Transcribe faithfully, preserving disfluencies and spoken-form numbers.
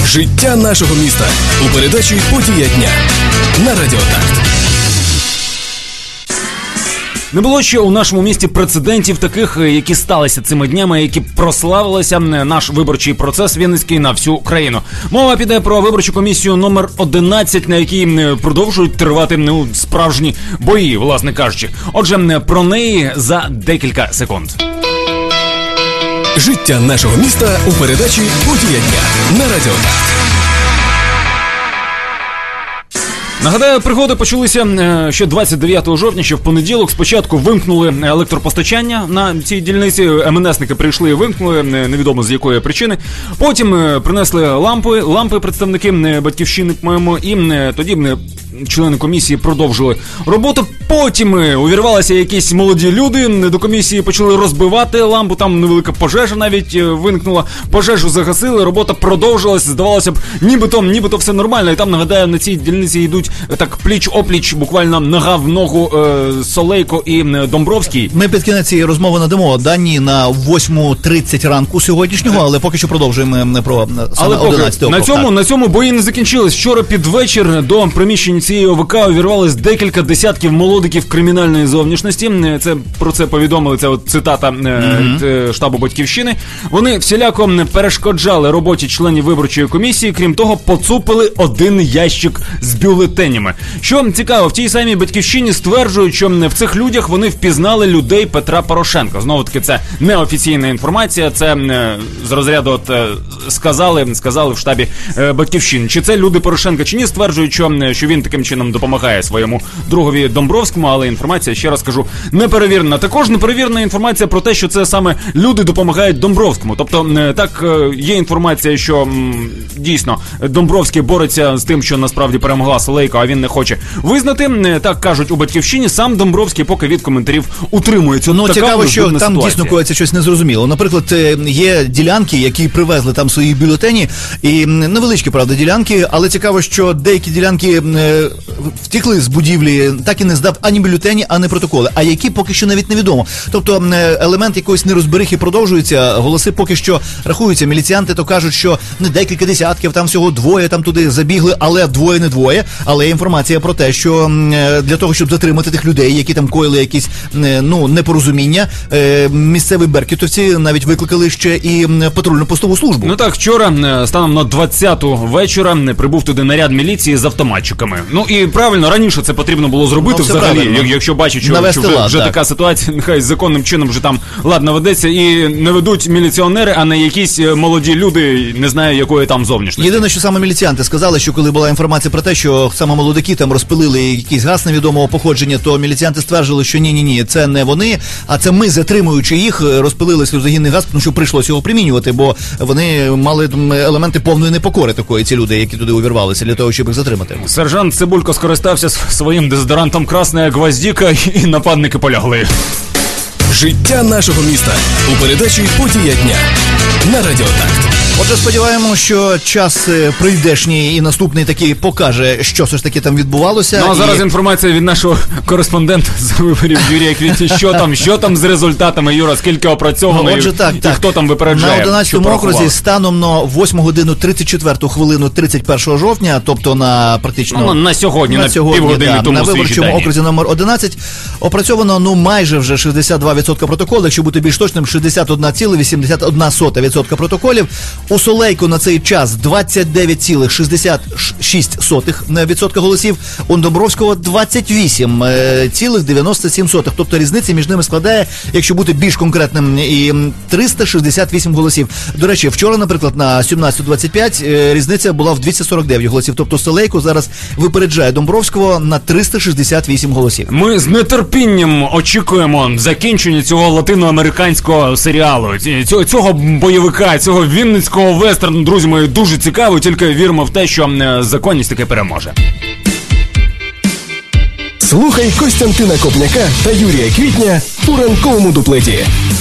Життя нашого міста у передачі «Подія дня» на Радіо Такт. Не було ще у нашому місті прецедентів таких, які сталися цими днями, які прославилися наш виборчий процес вінницький на всю країну. Мова піде про виборчу комісію номер одинадцять, на якій продовжують тривати ну, справжні бої, власне кажучи. Отже, про неї за декілька секунд. Життя нашого міста у передачі «Подія дня» на Радіо Такт. Нагадаю, пригоди почалися ще двадцять дев'ятого жовтня, ще в понеділок. Спочатку вимкнули електропостачання на цій дільниці. ем ен есники прийшли і вимкнули, невідомо з якої причини. Потім принесли лампи, лампи представники Батьківщини, по-моєму, і тоді члени комісії продовжили роботу. Потім увірвалися якісь молоді люди, до комісії почали розбивати лампу, там невелика пожежа навіть виникнула. Пожежу загасили, робота продовжилась, здавалося б, нібито, нібито все нормально. І там, нагадаю, на цій дільниці йдуть так пліч-опліч, буквально нога в ногу е, Солейко і Домбровський. Ми під кінець цієї розмови надамо дані на восьма тридцять ранку сьогоднішнього, але поки що продовжуємо про саме одинадцятий округ. На цьому, на цьому бої не закінчились. Вчора під вечір до приміщень цієї о ве ка увірвалось декілька десятків молодиків кримінальної зовнішності. Це, про це повідомили, це от цитата mm-hmm. е, штабу Батьківщини. Вони всіляко перешкоджали роботі членів виборчої комісії, крім того, поцупили один ящик з бюлетенями. Що цікаво, в тій самій Батьківщині стверджують, що в цих людях вони впізнали людей Петра Порошенка. Знову таки, це неофіційна інформація, це е, з розряду от, е, сказали, сказали в штабі е, Батьківщини. Чи це люди Порошенка, чи ні, стверджують, що, що він таким чином допомагає своєму другові Домбровському, але інформація, ще раз кажу, неперевірена. Також неперевірена інформація про те, що це саме люди допомагають Домбровському. Тобто, е, так, е, є інформація, що м, дійсно Домбровський бореться з тим, що насправді перемогла Солейко, а він не хоче визнати. Так кажуть у Батьківщині. Сам Домбровський поки від коментарів утримується. Ну, така цікаво, що там ситуація. Дійсно коїться щось незрозуміло. Наприклад, є ділянки, які привезли там свої бюлетені, і невеличкі, правда, ділянки, але цікаво, що деякі ділянки е, втікли з будівлі, так і не здав ані бюлетені, ані протоколи, а які поки що навіть невідомо. Тобто елемент якоїсь нерозберихи продовжується, голоси поки що рахуються. Міліціянти то кажуть, що не декілька десятків, там всього двоє там туди забігли, але двоє не двоє. Але є інформація про те, що для того, щоб затримати тих людей, які там коїли якісь, ну, непорозуміння, місцеві беркутівці навіть викликали ще і патрульно-постову службу. Ну так, вчора, станом на двадцяту вечора, прибув туди наряд міліції з автоматчиками. Ну і правильно, раніше це потрібно було зробити, ну, взагалі, правильно. Якщо бачать, що, що вже, лад, вже така ситуація, нехай законним чином вже там ладно ведеться, і не ведуть міліціонери, а не якісь молоді люди, не знаю, якої там зовнішності. Єдине, що саме міліціянти сказали, що коли була інформація про те, що саме молодики там розпилили якийсь газ невідомого походження, то міліціянти стверджували, що ні-ні-ні, це не вони, а це ми, затримуючи їх, розпилили сльозогінний газ, тому що прийшлося його примінювати, бо вони мали елементи повної непокори такої, ці люди, які туди увірвалися, для того, щоб їх затримати. Сержант Цибулько скористався своїм дезодорантом «Красна гвоздіка» і нападники полягли. Життя нашого міста у передачі «Подія дня» на Радіо Такт. Отже, сподіваємося, що час прийдешній і наступний таки покаже, що все ж таки там відбувалося. Ну, а зараз і... інформація від нашого кореспондента з виборів Юрія Квітні. Що там, що там з результатами, Юра, скільки опрацьовано, ну, отже, так, і так. хто там випереджає? На одинадцятому окрузі станом на восьму годину тридцять четверту хвилину тридцять першого жовтня, тобто на практично... Ну, на сьогодні, на, на сьогодні, півгодини да, тому на виборчому окрузі номер одинадцять опрацьовано, ну, майже вже шістдесят два відсотки протоколів, якщо бути більш точним, шістдесят один цілих вісімдесят одна сотих відсотка протоколів. У Солейко на цей час двадцять дев'ять цілих шістдесят шість сотих відсотка голосів, у Домбровського двадцять вісім цілих дев'яносто сім сотих. Тобто різниця між ними складає, якщо бути більш конкретним, і триста шістдесят вісім голосів. До речі, вчора, наприклад, на сімнадцять двадцять п'ять різниця була в двісті сорок дев'ять голосів. Тобто Солейко зараз випереджає Домбровського на триста шістдесят вісім голосів. Ми з нетерпінням очікуємо закінчення цього латиноамериканського серіалу, цього бойовика, цього вінницького вестерну. Друзі мої, дуже цікаво, тільки віримо в те, що законність таки переможе. Слухай Костянтина Копняка та Юрія Квітня у ранковому дуплеті.